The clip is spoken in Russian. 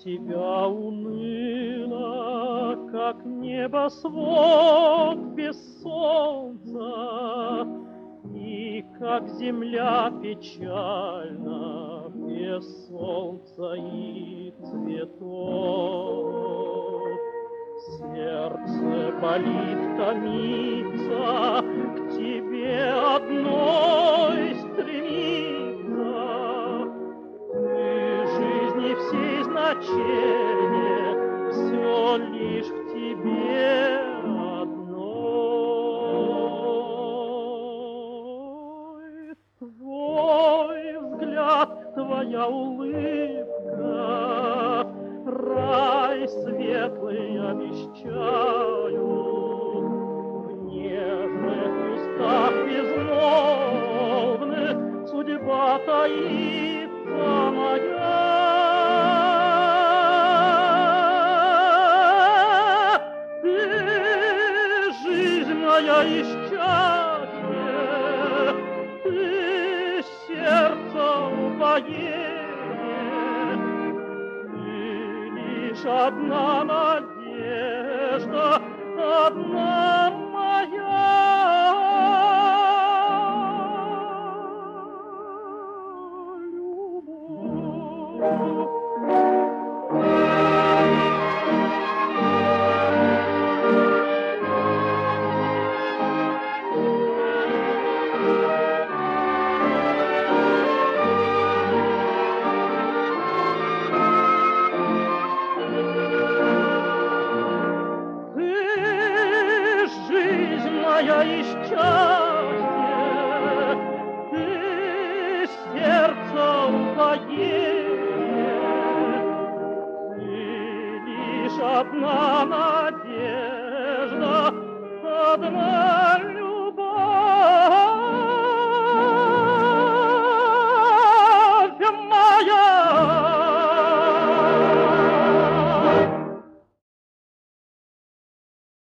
тебя уныло, как небосвод без солнца, и как земля печальна без солнца и цветов. Сердце болит, томится, к тебе одной стремится. Ты жизни всей значение, все лишь к тебе одной. Твой взгляд, твоя улыбка, рай светлый обещают. В нежных устах безмолвных судьба таится моя. Ты жизнь моя и счастье, ты сердце упоение, лишь одна надежда, одна моя любовь. Моя и счастье, ты сердце упоение, ты лишь одна надежда.